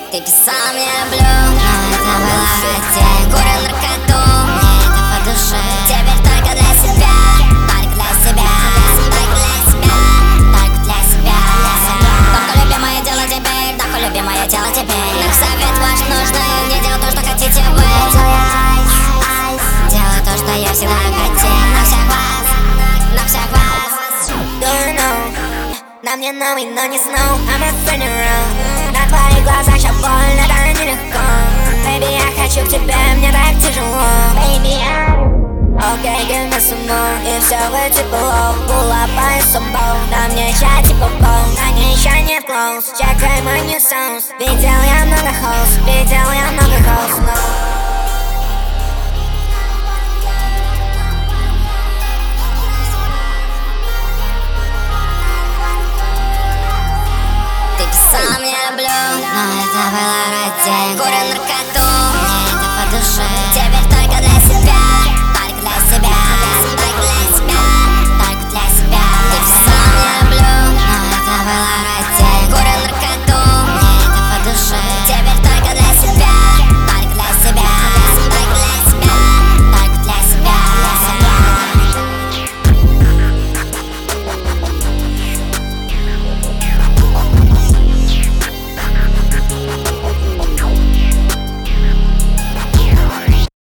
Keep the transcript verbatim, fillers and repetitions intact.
Ты писал мне люблю, но это было ради. Курю наркоту, мне это по душе. Теперь только для себя, только для себя, только для себя, только для себя. Только любимое дело теперь, только любимое дело теперь. Наш совет ваш нужный, не делай то, что хотите вы. Делай то, что я всегда хотел. На всех вас, на всех вас. Don't know, на мне новый, но не знал. I'm a friend around. На твоих глазах сейчас больно, да нелегко. Baby, я хочу к тебе, мне так тяжело. Baby, I Okay, give me some more. И все вы тепло, улыбаюсь собой. На мне чай типа пол, на ней еще нет close. Чекай мой new sounds. Видел я много хоус, видел я много хоус, но Ты писал мне люблю, но это было ради. Курю наркоту,